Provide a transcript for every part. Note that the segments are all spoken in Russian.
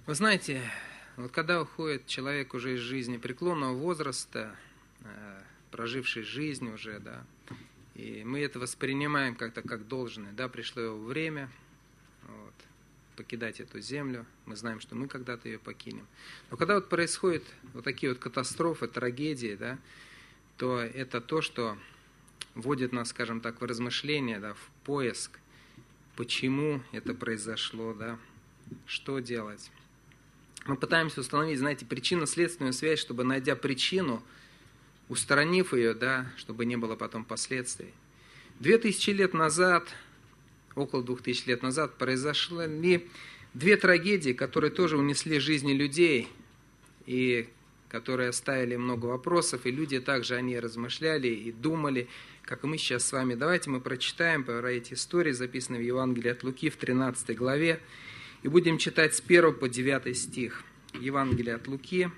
Вы знаете, вот когда уходит человек уже из жизни преклонного возраста, проживший жизнь уже, да, и мы это воспринимаем как-то как должное, да, пришло его время вот, покидать эту землю, мы знаем, что мы когда-то ее покинем. Но когда вот происходят вот такие вот катастрофы, трагедии, да, то это то, что вводит нас, скажем так, в размышления, да, в поиск, почему это произошло, да, что делать. Мы пытаемся установить, знаете, причинно-следственную связь, чтобы, найдя причину, устранив ее, да, чтобы не было потом последствий. 2000 лет назад, около 2000 лет назад, произошли две трагедии, которые тоже унесли жизни людей, и которые оставили много вопросов, и люди также о ней размышляли и думали, как и мы сейчас с вами. Давайте мы прочитаем про эти истории, записанные в Евангелии от Луки в 13 главе, и будем читать с 1 по 9 стих. Евангелие от Луки,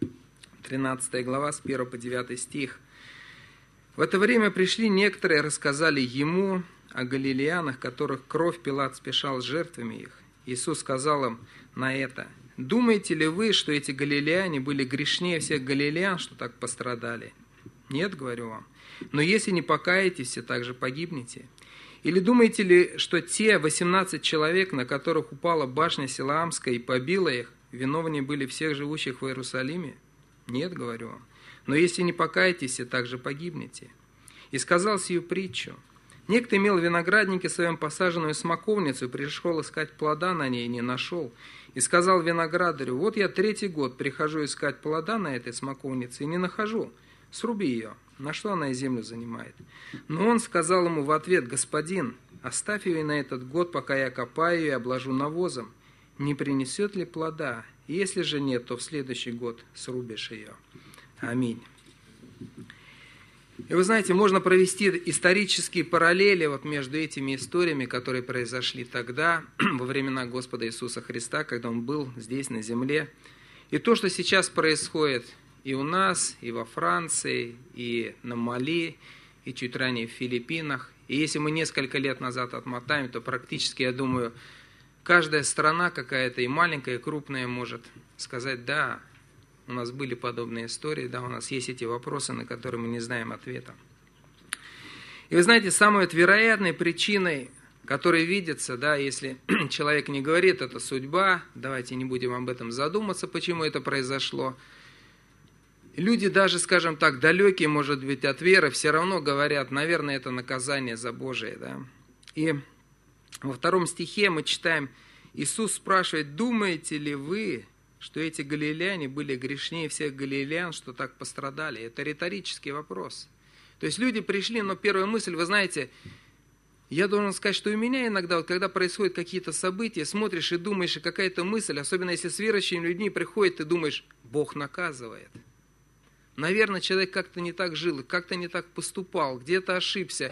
13 глава, с 1 по 9 стих. «В это время пришли некоторые, рассказали ему о галилеянах, которых кровь Пилат спешал с жертвами их. Иисус сказал им на это: думаете ли вы, что эти галилеяне были грешнее всех галилеян, что так пострадали? Нет, говорю вам. Но если не покаетесь, все также погибнете. Или думаете ли, что те 18 человек, на которых упала башня Силаамская и побила их, виновнее были всех живущих в Иерусалиме? Нет, говорю вам. Но если не покаетесь, все также погибнете. И сказал сию притчу. Некто имел в винограднике своем посаженную смоковницу, и пришел искать плода на ней, и не нашел. И сказал виноградарю: вот я 3-й год прихожу искать плода на этой смоковнице, и не нахожу. Сруби ее. На что она и землю занимает? Но он сказал ему в ответ: господин, оставь ее и на этот год, пока я копаю ее и обложу навозом. Не принесет ли плода? Если же нет, то в следующий год срубишь ее. Аминь. И вы знаете, можно провести исторические параллели вот между этими историями, которые произошли тогда, во времена Господа Иисуса Христа, когда Он был здесь, на земле. И то, что сейчас происходит и у нас, и во Франции, и на Мали, и чуть ранее в Филиппинах. И если мы несколько лет назад отмотаем, то практически, я думаю, каждая страна какая-то, и маленькая, и крупная, может сказать: да, у нас были подобные истории, да, у нас есть эти вопросы, на которые мы не знаем ответа. И вы знаете, самой вот вероятной причиной, которая видится, да, если человек не говорит, это судьба, давайте не будем об этом задуматься, почему это произошло. Люди даже, скажем так, далекие, может быть, от веры, все равно говорят: наверное, это наказание за Божие, да. И во 2 стихе мы читаем, Иисус спрашивает: думаете ли вы, что эти галилеяне были грешнее всех галилеян, что так пострадали? Это риторический вопрос. То есть люди пришли, но первая мысль, вы знаете, я должен сказать, что у меня иногда, вот, когда происходят какие-то события, смотришь и думаешь, и какая-то мысль, особенно если с верующими людьми приходит, ты думаешь: Бог наказывает. Наверное, человек как-то не так жил, как-то не так поступал, где-то ошибся.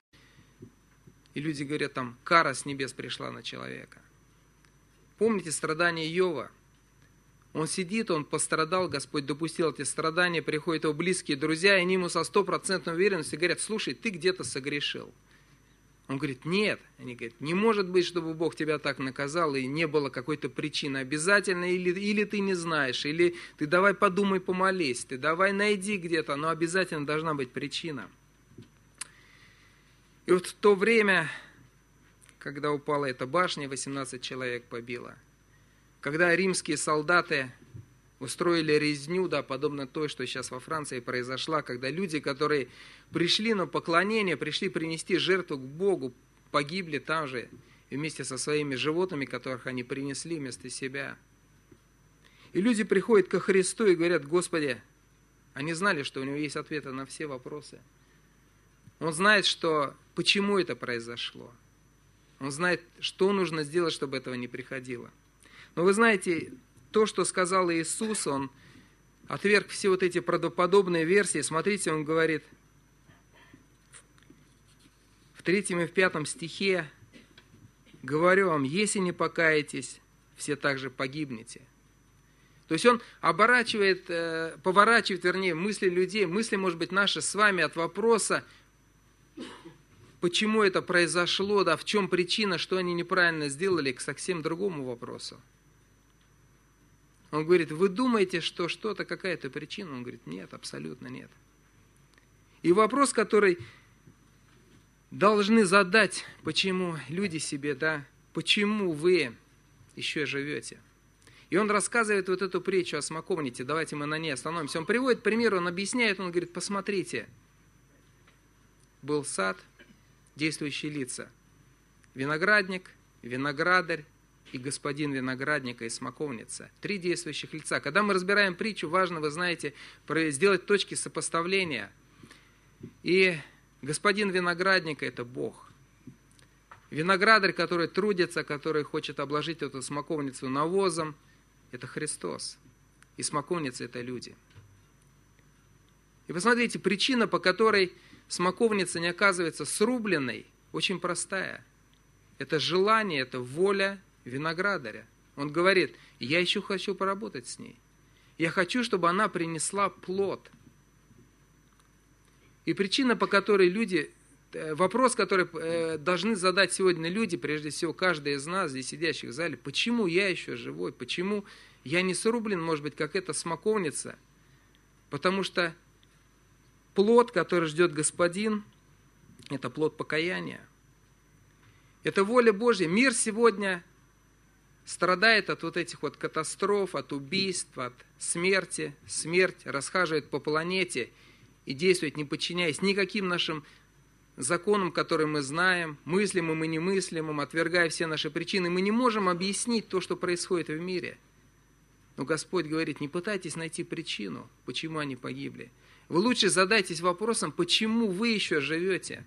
И люди говорят, там, кара с небес пришла на человека. Помните страдания Иова? Он сидит, он пострадал, Господь допустил эти страдания, приходят его близкие друзья, и они ему со 100% уверенностью говорят: слушай, ты где-то согрешил. Он говорит: нет. Они говорят: не может быть, чтобы Бог тебя так наказал, и не было какой-то причины. Обязательно или ты не знаешь, или ты давай подумай, помолись, ты давай найди где-то, но обязательно должна быть причина. И вот в то время, когда упала эта башня, 18 человек побило, когда римские солдаты устроили резню, да, подобно той, что сейчас во Франции произошла, когда люди, которые пришли на поклонение, пришли принести жертву к Богу, погибли там же вместе со своими животными, которых они принесли вместо себя. И люди приходят ко Христу и говорят: Господи, они знали, что у Него есть ответы на все вопросы. Он знает, почему это произошло. Он знает, что нужно сделать, чтобы этого не приходило. Но вы знаете, то, что сказал Иисус, Он отверг все вот эти правдоподобные версии. Смотрите, Он говорит в 3 и в 5 стихе: «Говорю вам, если не покаетесь, все также погибнете». То есть Он поворачивает мысли людей, мысли, может быть, наши с вами от вопроса, почему это произошло, да, в чем причина, что они неправильно сделали, к совсем другому вопросу. Он говорит, вы думаете, что что-то, какая-то причина? Он говорит, нет, абсолютно нет. И вопрос, который должны задать, почему люди себе, да, почему вы еще живете? И он рассказывает вот эту притчу о смоковнице, давайте мы на ней остановимся. Он приводит пример, он объясняет, он говорит, посмотрите, был сад, действующие лица, виноградник, виноградарь и господин виноградника и смоковница. 3 действующих лица. Когда мы разбираем притчу, важно, вы знаете, сделать точки сопоставления. И господин виноградника – это Бог. Виноградарь, который трудится, который хочет обложить эту смоковницу навозом – это Христос. И смоковница – это люди. И посмотрите, причина, по которой смоковница не оказывается срубленной, очень простая. Это желание, это воля виноградаря. Он говорит, я еще хочу поработать с ней. Я хочу, чтобы она принесла плод. И причина, по которой люди, вопрос, который должны задать сегодня люди, прежде всего каждый из нас, здесь сидящих в зале, почему я еще живой, почему я не срублен, может быть, как эта смоковница? Потому что плод, который ждет Господин, это плод покаяния. Это воля Божья. Мир сегодня страдает от вот этих вот катастроф, от убийств, от смерти. Смерть расхаживает по планете и действует, не подчиняясь никаким нашим законам, которые мы знаем, мыслимым и немыслимым, отвергая все наши причины. Мы не можем объяснить то, что происходит в мире. Но Господь говорит, не пытайтесь найти причину, почему они погибли. Вы лучше задайтесь вопросом, почему вы еще живете.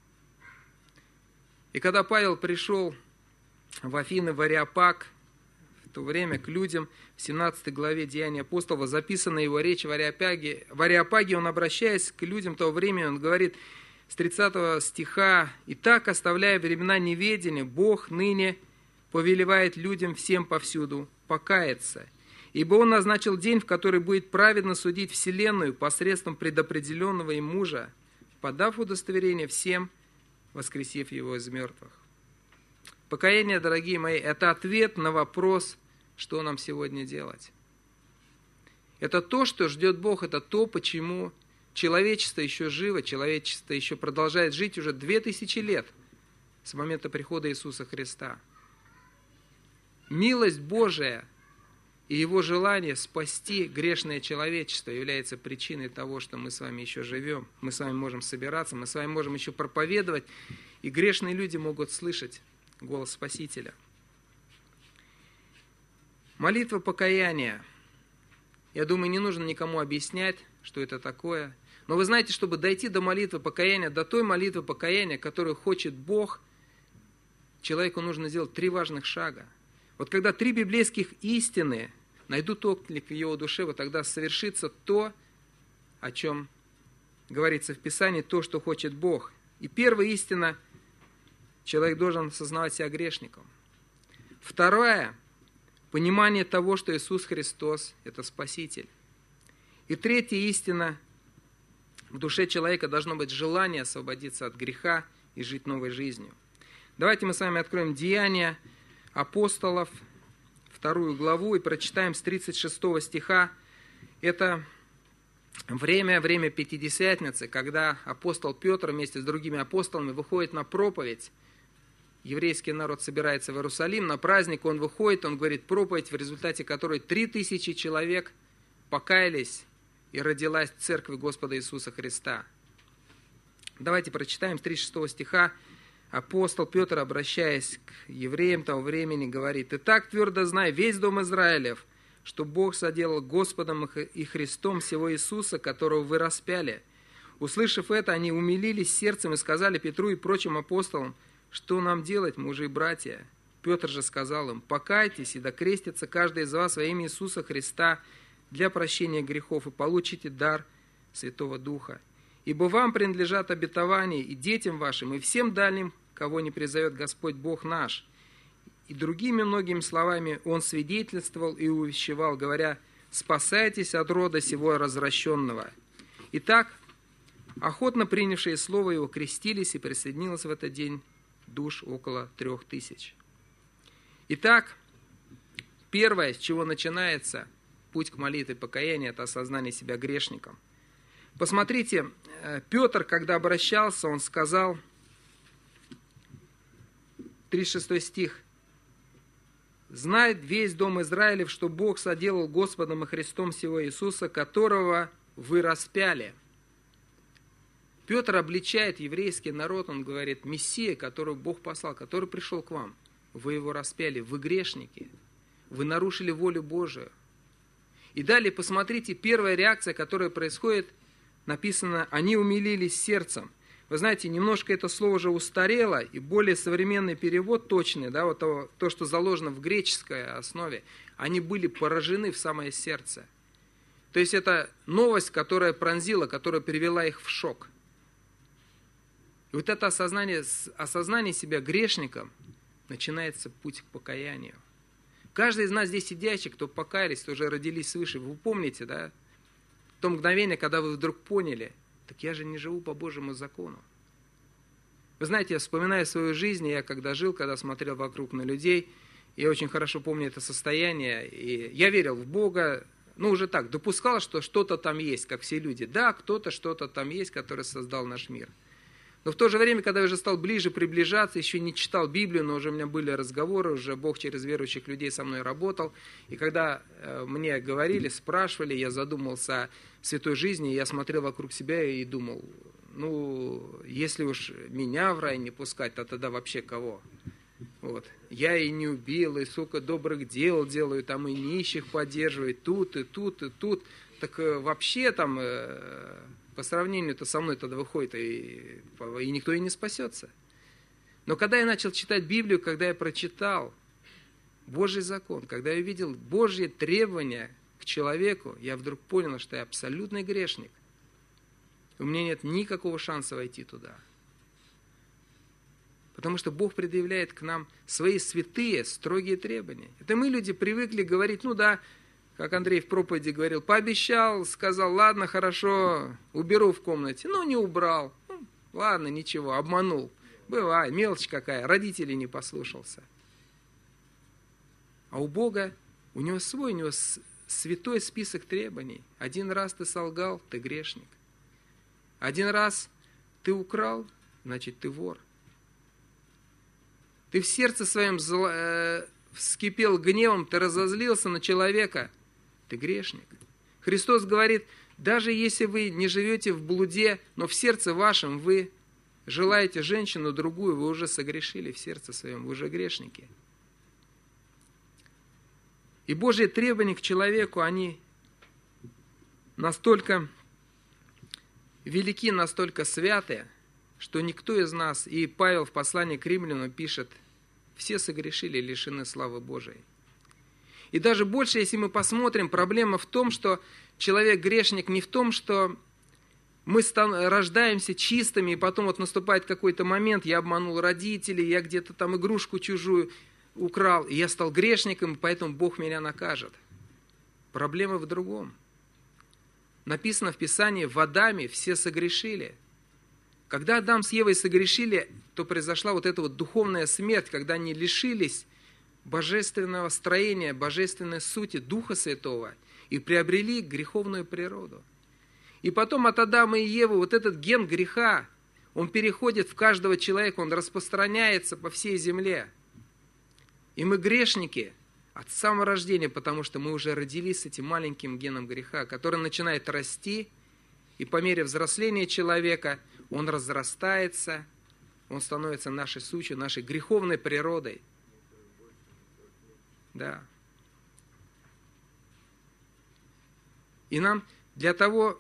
И когда Павел пришел в Афины, в Ареопаг, в то время к людям, в 17 главе Деяний апостолов, записана его речь в Ареопаге, он, обращаясь к людям того времени, он говорит с 30 стиха, «Итак, оставляя времена неведения, Бог ныне повелевает людям всем повсюду покаяться. Ибо Он назначил день, в который будет праведно судить вселенную посредством предопределенного им мужа, подав удостоверение всем, воскресив его из мертвых». Покаяние, дорогие мои, это ответ на вопрос, что нам сегодня делать. Это то, что ждет Бог, это то, почему человечество еще живо, человечество еще продолжает жить уже 2000 лет с момента прихода Иисуса Христа. Милость Божия и Его желание спасти грешное человечество является причиной того, что мы с вами еще живем. Мы с вами можем собираться, мы с вами можем еще проповедовать, и грешные люди могут слышать голос Спасителя. Молитва покаяния. Я думаю, не нужно никому объяснять, что это такое. Но вы знаете, чтобы дойти до молитвы покаяния, до той молитвы покаяния, которую хочет Бог, человеку нужно сделать 3 важных шага. Вот когда 3 библейских истины найдут отклик в его душе, вот тогда совершится то, о чем говорится в Писании, то, что хочет Бог. И первая истина, человек должен осознавать себя грешником. Вторая, понимание того, что Иисус Христос – это Спаситель. И третья истина, в душе человека должно быть желание освободиться от греха и жить новой жизнью. Давайте мы с вами откроем Деяния апостолов, 2 главу, и прочитаем с 36 стиха. Это время Пятидесятницы, когда апостол Петр вместе с другими апостолами выходит на проповедь. Еврейский народ собирается в Иерусалим, на праздник он выходит, он говорит проповедь, в результате которой 3000 человек покаялись, и родилась церковь Господа Иисуса Христа. Давайте прочитаем с 36 стиха. Апостол Петр, обращаясь к евреям того времени, говорит: «Итак, твердо знай, весь дом Израилев, что Бог соделал Господом и Христом сего Иисуса, которого вы распяли». Услышав это, они умилились сердцем и сказали Петру и прочим апостолам: «Что нам делать, мужи и братья?» Петр же сказал им: «Покайтесь, и докрестится каждый из вас во имя Иисуса Христа для прощения грехов, и получите дар Святого Духа. Ибо вам принадлежат обетования и детям вашим, и всем дальним, кого не призовет Господь Бог наш». И другими многими словами он свидетельствовал и увещевал, говоря: «Спасайтесь от рода сего развращенного». Итак, охотно принявшие слово его крестились, и присоединилось в этот день душ около 3000. Итак, первое, с чего начинается путь к молитве покаяния – это осознание себя грешником. Посмотрите, Петр, когда обращался, он сказал, 36 стих, «Знает весь дом Израилев, что Бог соделал Господом и Христом сего Иисуса, которого вы распяли». Петр обличает еврейский народ, он говорит, Мессия, которого Бог послал, который пришел к вам, вы его распяли, вы грешники, вы нарушили волю Божию. И далее посмотрите, первая реакция, которая происходит, написано, они умилились сердцем. Вы знаете, немножко это слово уже устарело, и более современный перевод точный, да, вот то, что заложено в греческой основе, они были поражены в самое сердце. То есть это новость, которая пронзила, которая привела их в шок. И вот это осознание себя грешником, начинается путь к покаянию. Каждый из нас здесь сидящих, кто покаялись, кто уже родились свыше, вы помните, да, то мгновение, когда вы вдруг поняли, так я же не живу по Божьему закону. Вы знаете, я вспоминаю свою жизнь, я когда жил, когда смотрел вокруг на людей, я очень хорошо помню это состояние, и я верил в Бога, уже так, допускал, что что-то там есть, как все люди. Да, кто-то, что-то там есть, который создал наш мир. Но в то же время, когда я уже стал ближе приближаться, еще не читал Библию, но уже у меня были разговоры, уже Бог через верующих людей со мной работал. И когда мне говорили, спрашивали, я задумался о святой жизни, я смотрел вокруг себя и думал, если уж меня в рай не пускать, то тогда вообще кого? Вот. Я и не убил, и сколько добрых дел делаю, там и нищих поддерживаю, тут, и тут, и тут. Так вообще там... По сравнению-то со мной тогда выходит, и никто и не спасется. Но когда я начал читать Библию, когда я прочитал Божий закон, когда я увидел Божьи требования к человеку, я вдруг понял, что я абсолютный грешник. У меня нет никакого шанса войти туда. Потому что Бог предъявляет к нам свои святые, строгие требования. Это мы, люди, привыкли говорить, как Андрей в проповеди говорил, пообещал, сказал, ладно, хорошо, уберу в комнате. Не убрал. Ладно, ничего, обманул. Бывает, мелочь какая, родителей не послушался. А у Бога, у него святой список требований. Один раз ты солгал, ты грешник. Один раз ты украл, значит, ты вор. Ты в сердце своем вскипел гневом, ты разозлился на человека, ты грешник. Христос говорит, даже если вы не живете в блуде, но в сердце вашем вы желаете женщину другую, вы уже согрешили в сердце своем, вы уже грешники. И Божьи требования к человеку, они настолько велики, настолько святые, что никто из нас, и Павел в послании к Римлянам пишет, все согрешили и лишены славы Божией. И даже больше, если мы посмотрим, проблема в том, что человек-грешник не в том, что мы рождаемся чистыми, и потом наступает какой-то момент, я обманул родителей, я где-то там игрушку чужую украл, и я стал грешником, поэтому Бог меня накажет. Проблема в другом. Написано в Писании, в Адаме все согрешили. Когда Адам с Евой согрешили, то произошла эта духовная смерть, когда они лишились божественного строения, божественной сути, Духа Святого и приобрели греховную природу. И потом от Адама и Евы этот ген греха, он переходит в каждого человека, он распространяется по всей земле. И мы грешники от самого рождения, потому что мы уже родились с этим маленьким геном греха, который начинает расти, и по мере взросления человека он разрастается, он становится нашей сутью, нашей греховной природой. Да. И нам для того,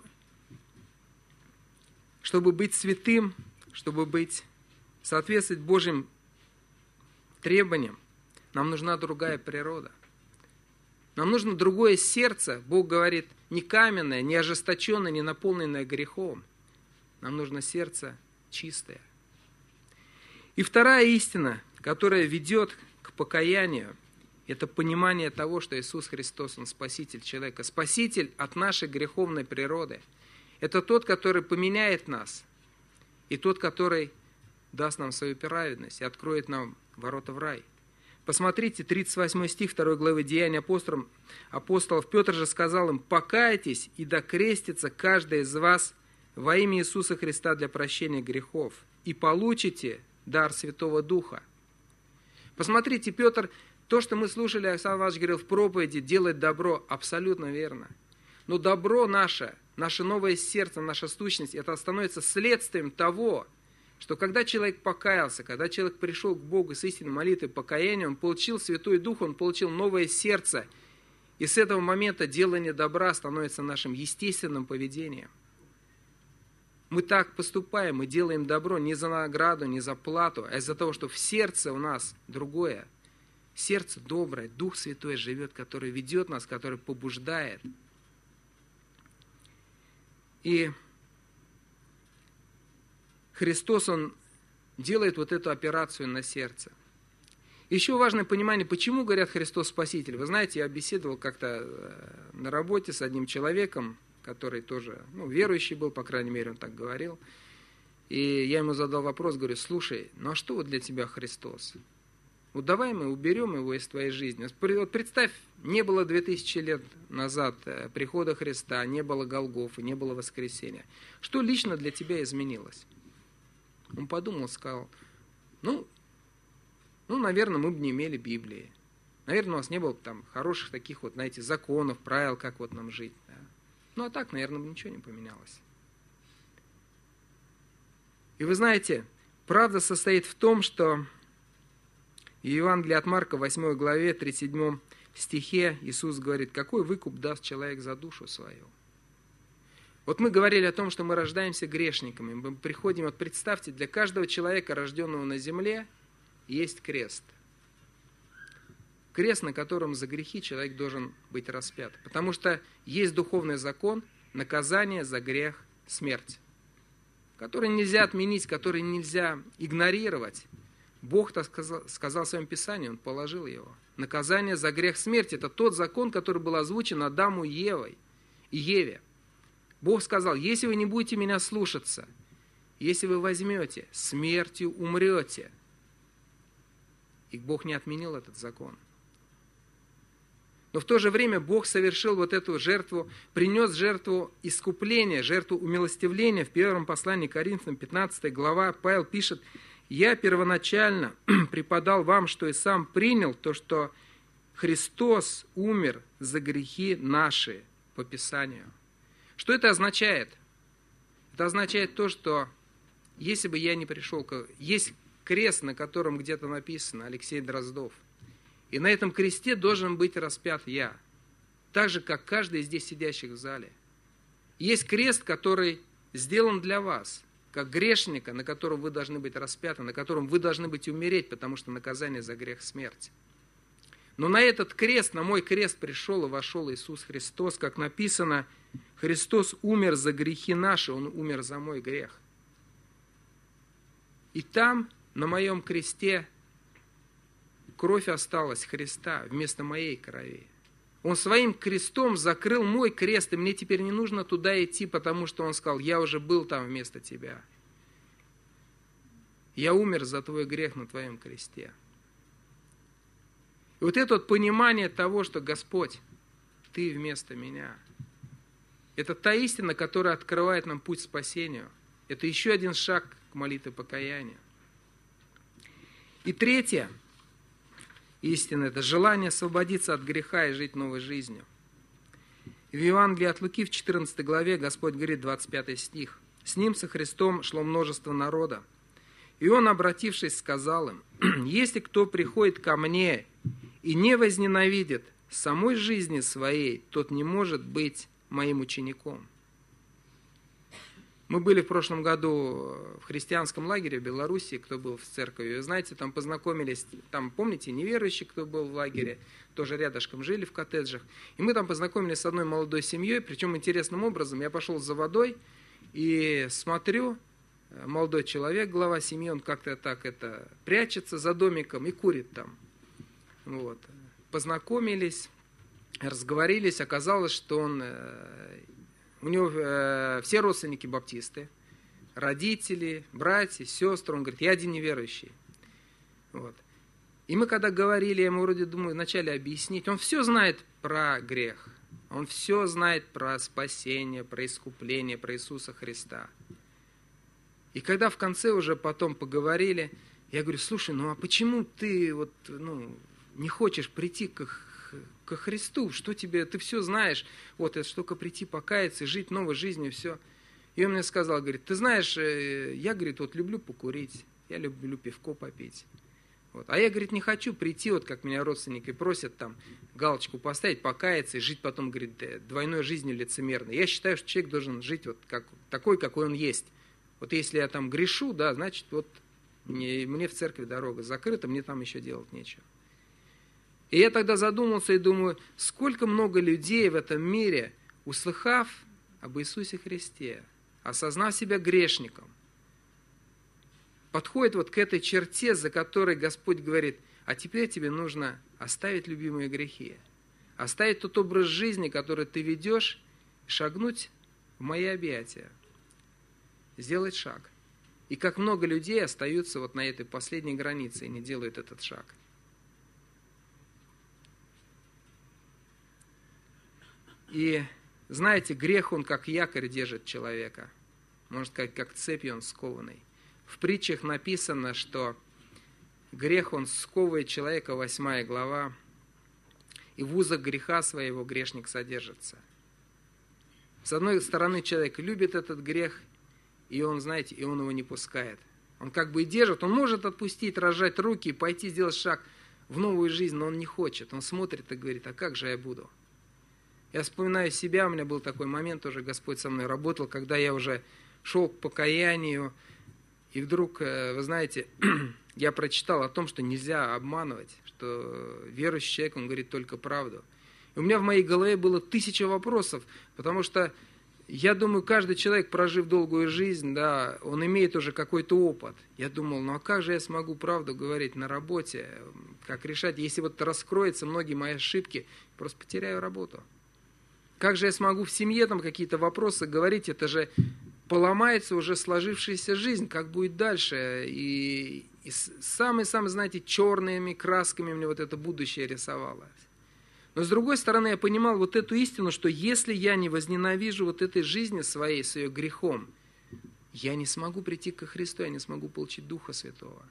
чтобы быть святым, чтобы соответствовать Божьим требованиям, нам нужна другая природа. Нам нужно другое сердце. Бог говорит, не каменное, не ожесточенное, не наполненное грехом. Нам нужно сердце чистое. И вторая истина, которая ведет к покаянию, это понимание того, что Иисус Христос, Он Спаситель человека. Спаситель от нашей греховной природы. Это тот, который поменяет нас. И тот, который даст нам свою праведность и откроет нам ворота в рай. Посмотрите, 38 стих 2 главы Деяний апостолов. Петр же сказал им: «Покайтесь, и докрестится каждый из вас во имя Иисуса Христа для прощения грехов, и получите дар Святого Духа». Посмотрите, Петр, то, что мы слушали, Александр Иванович говорил в проповеди, делать добро, абсолютно верно. Но добро наше новое сердце, наша сущность, это становится следствием того, что когда человек покаялся, когда человек пришел к Богу с истинной молитвой, покаянием, он получил Святой Дух, он получил новое сердце. И с этого момента делание добра становится нашим естественным поведением. Мы так поступаем, мы делаем добро не за награду, не за плату, а из-за того, что в сердце у нас другое. Сердце доброе, Дух Святой живет, который ведет нас, который побуждает. И Христос, Он делает вот эту операцию на сердце. Еще важное понимание, почему говорят Христос Спаситель. Вы знаете, я беседовал как-то на работе с одним человеком, который тоже, верующий был, по крайней мере, он так говорил. И я ему задал вопрос, говорю: слушай, а что вот для тебя Христос? Вот давай мы уберем его из твоей жизни. Вот представь, не было 2000 лет назад прихода Христа, не было Голгофы, не было воскресения. Что лично для тебя изменилось? Он подумал, сказал: наверное, мы бы не имели Библии. Наверное, у нас не было там хороших таких законов, правил, как вот нам жить. Да? А так, наверное, ничего не поменялось. И вы знаете, правда состоит в том, что в Евангелии от Марка, 8 главе, 37 стихе Иисус говорит: какой выкуп даст человек за душу свою? Вот мы говорили о том, что мы рождаемся грешниками. Мы приходим, представьте, для каждого человека, рожденного на земле, есть крест. Крест, на котором за грехи человек должен быть распят. Потому что есть духовный закон, наказание за грех – смерть, который нельзя отменить, который нельзя игнорировать. Бог так сказал в своем Писании, Он положил его. Наказание за грех смерти – это тот закон, который был озвучен Адаму и Еве. Бог сказал: если вы не будете меня слушаться, если вы возьмете, смертью умрете. И Бог не отменил этот закон. Но в то же время Бог совершил вот эту жертву, принес жертву искупления, жертву умилостивления. В первом послании к Коринфянам, 15 глава, Павел пишет: «Я первоначально преподал вам, что и сам принял, то, что Христос умер за грехи наши по Писанию». Что это означает? Это означает то, что если бы я не пришел, есть крест, на котором где-то написано Алексей Дроздов, и на этом кресте должен быть распят я, так же, как каждый из здесь сидящих в зале. Есть крест, который сделан для вас, как грешника, на котором вы должны быть распяты, на котором вы должны быть умереть, потому что наказание за грех – смерть. Но на этот крест, на мой крест пришел и вошел Иисус Христос, как написано: Христос умер за грехи наши, Он умер за мой грех. И там, на моем кресте, кровь осталась Христа вместо моей крови. Он своим крестом закрыл мой крест, и мне теперь не нужно туда идти, потому что Он сказал: я уже был там вместо тебя. Я умер за твой грех на твоем кресте. И вот это вот понимание того, что Господь, Ты вместо меня, это та истина, которая открывает нам путь к спасению. Это еще один шаг к молитве покаяния. И третья истина – это желание освободиться от греха и жить новой жизнью. В Евангелии от Луки в 14 главе Господь говорит, 25 стих: «С Ним, со Христом, шло множество народа. И Он, обратившись, сказал им: если кто приходит ко Мне и не возненавидит самой жизни своей, тот не может быть Моим учеником». Мы были в прошлом году в христианском лагере в Беларуси, кто был в церкви. Вы знаете, там познакомились, там, помните, неверующие, кто был в лагере, тоже рядышком жили в коттеджах. И мы там познакомились с одной молодой семьей, причем интересным образом. Я пошел за водой и смотрю, молодой человек, глава семьи, он как-то так прячется за домиком и курит там. Вот. Познакомились, разговорились, оказалось, что у него все родственники баптисты, родители, братья, сестры. Он говорит: я один неверующий. Вот. И мы когда говорили, я ему вроде думаю вначале объяснить, он все знает про грех. Он все знает про спасение, про искупление, про Иисуса Христа. И когда в конце уже потом поговорили, я говорю, слушай, ну а почему ты не хочешь прийти ко Христу? Что тебе, ты все знаешь, вот это только прийти покаяться, жить новой жизнью, все. И он мне сказал, говорит, ты знаешь, я, говорит, вот люблю покурить, я люблю пивко попить. Вот. А я, говорит, не хочу прийти, вот как меня родственники просят, там, галочку поставить, покаяться и жить потом, говорит, двойной жизнью лицемерной. Я считаю, что человек должен жить вот такой, какой он есть. Вот если я там грешу, да, значит, вот мне в церковь дорога закрыта, мне там еще делать нечего. И я тогда задумался и думаю, сколько много людей в этом мире, услыхав об Иисусе Христе, осознав себя грешником, подходит вот к этой черте, за которой Господь говорит, а теперь тебе нужно оставить любимые грехи, оставить тот образ жизни, который ты ведешь, шагнуть в мои объятия, сделать шаг. И как много людей остаются вот на этой последней границе и не делают этот шаг. И знаете, грех, он как якорь держит человека. Можно сказать, как цепью он скованный. В притчах написано, что грех, он сковывает человека, 8 глава, и в узах греха своего грешник содержится. С одной стороны, человек любит этот грех, и он, знаете, и он его не пускает. Он как бы и держит, он может отпустить, разжать руки и пойти сделать шаг в новую жизнь, но он не хочет. Он смотрит и говорит, а как же я буду? Я вспоминаю себя, у меня был такой момент, тоже Господь со мной работал, когда я уже шел к покаянию, и вдруг, вы знаете, я прочитал о том, что нельзя обманывать, что верующий человек, он говорит только правду. И у меня в моей голове было 1000 вопросов, потому что я думаю, каждый человек, прожив долгую жизнь, да, он имеет уже какой-то опыт. Я думал, ну а как же я смогу правду говорить на работе, как решать, если вот раскроются многие мои ошибки, просто потеряю работу. Как же я смогу в семье там какие-то вопросы говорить, это же поломается уже сложившаяся жизнь, как будет дальше. И самые-самые, знаете, черными красками мне вот это будущее рисовалось. Но с другой стороны, я понимал вот эту истину, что если я не возненавижу вот этой жизни своей, с ее грехом, я не смогу прийти ко Христу, я не смогу получить Духа Святого.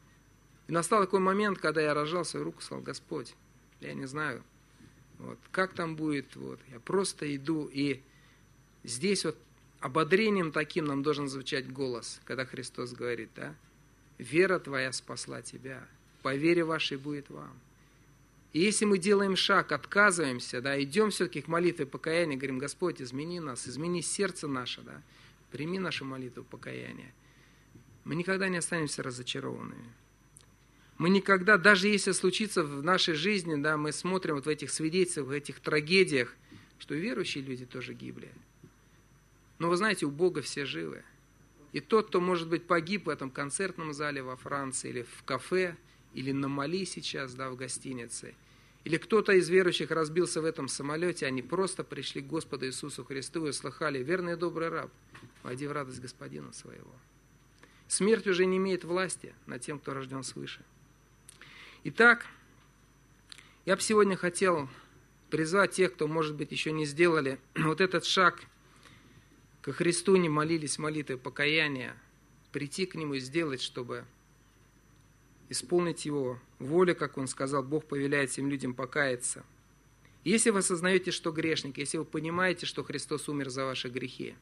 И настал такой момент, когда я разжал свою руку и сказал, Господь, я не знаю, вот, как там будет, вот, я просто иду, и здесь вот ободрением таким нам должен звучать голос, когда Христос говорит, да, вера твоя спасла тебя, по вере вашей будет вам. И если мы делаем шаг, отказываемся, да, идем все-таки к молитве покаяния, говорим, Господь, измени нас, измени сердце наше, да, прими нашу молитву покаяния, мы никогда не останемся разочарованными. Мы никогда, даже если случится в нашей жизни, да, мы смотрим вот в этих свидетельствах, в этих трагедиях, что верующие люди тоже гибли. Но вы знаете, у Бога все живы. И тот, кто, может быть, погиб в этом концертном зале во Франции, или в кафе, или на Мали сейчас, да, в гостинице, или кто-то из верующих разбился в этом самолете, они просто пришли к Господу Иисусу Христу и услыхали, верный и добрый раб, войди в радость Господина своего. Смерть уже не имеет власти над тем, кто рожден свыше. Итак, я бы сегодня хотел призвать тех, кто, может быть, еще не сделали вот этот шаг ко Христу, не молились молитвой покаяния, прийти к Нему и сделать, чтобы исполнить Его волю, как Он сказал, Бог повеляет всем людям покаяться. Если вы осознаете, что грешник, если вы понимаете, что Христос умер за ваши грехи,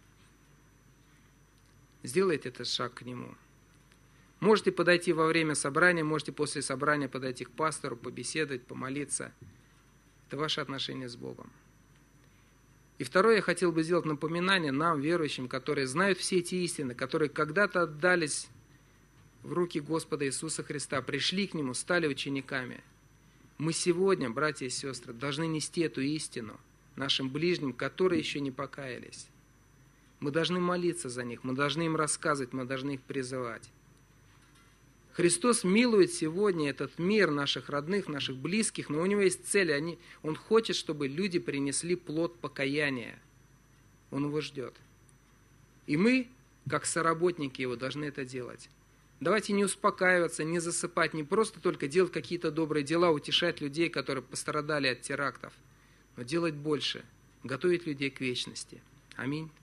сделайте этот шаг к Нему. Можете подойти во время собрания, можете после собрания подойти к пастору, побеседовать, помолиться. Это ваше отношение с Богом. И второе, я хотел бы сделать напоминание нам, верующим, которые знают все эти истины, которые когда-то отдались в руки Господа Иисуса Христа, пришли к Нему, стали учениками. Мы сегодня, братья и сестры, должны нести эту истину нашим ближним, которые еще не покаялись. Мы должны молиться за них, мы должны им рассказывать, мы должны их призывать. Христос милует сегодня этот мир наших родных, наших близких, но у Него есть цель. Он хочет, чтобы люди принесли плод покаяния. Он его ждет. И мы, как соработники Его, должны это делать. Давайте не успокаиваться, не засыпать, не просто только делать какие-то добрые дела, утешать людей, которые пострадали от терактов, но делать больше, готовить людей к вечности. Аминь.